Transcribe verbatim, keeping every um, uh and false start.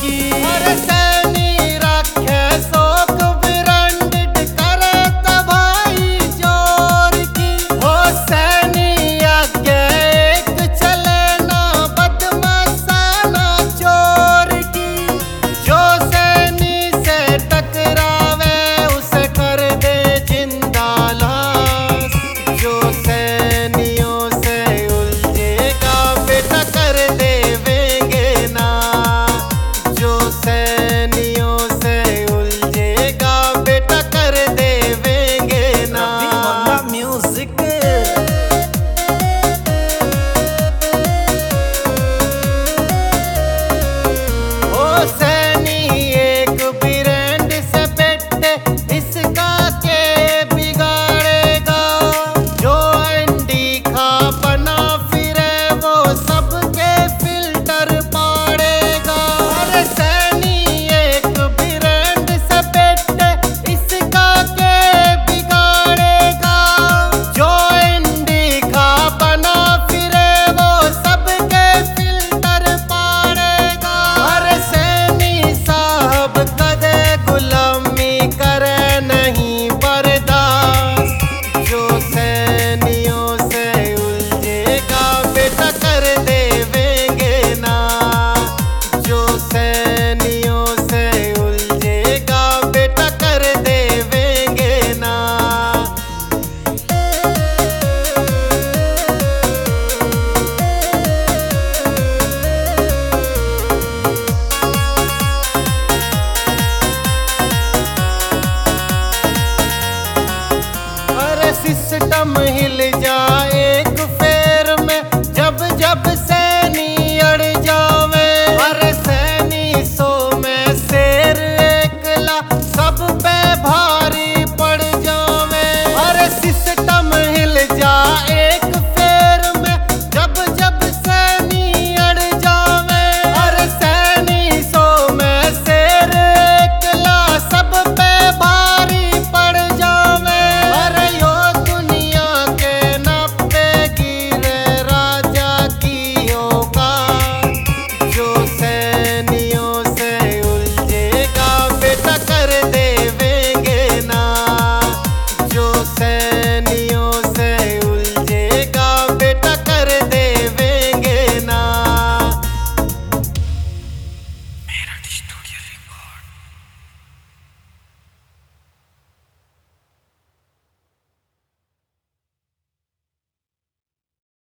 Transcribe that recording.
की। अरे सैनी रखे शोक ब्रांडेड करे तबाही जोर की। हो सैनी आगे एक चले ना बदमाशाना चोर की। जो सैनी से टकरावे उसे कर दे जिंदा लाश। जो सैनियों से उलझेगा बेटा कर देवेंगे ना। जो सैनियों से उलझेगा बेटा कर देवेंगे ना। म्यूजिक ओ सैनी एक ब्रांड से बेटे इसका के बिगाड़ेगा। जो अंडी खा बना फिरे वो सबके फिल्टर पाड़ेगा। अरे सैनी एक ब्रांड से बेटे इसका के बिगाड़ेगा। जो अंडी खा बना फिरे वो सबके फिल्टर पाड़ेगा। अरे सैनी साहब कदे गुलामी करे नहीं बर्दाश्त। जो सैनियों से उलझेगा बेटा कर देवेंगे ना। जो सैनियों से उलझेगा बेटा कर देवेंगे ना। अरे सिस्टम हिल जाए एक फेर में जब जब सैनी अड़ जावे। अरे सैनी सो में शेर एकला सब पे भारी पड़ जावे। अरे सिस्टम हिल जाए एक फेर में जब जब सैनी अड़ जावे। अरे सैनी सो में शेर एकला सब पे भारी पड़ जावे। अरे यो दुनिया के नब्बे गिरे राजा की औकात। जो सैनियों से उलझेगा बेटा कर देवेंगे ना। जो सै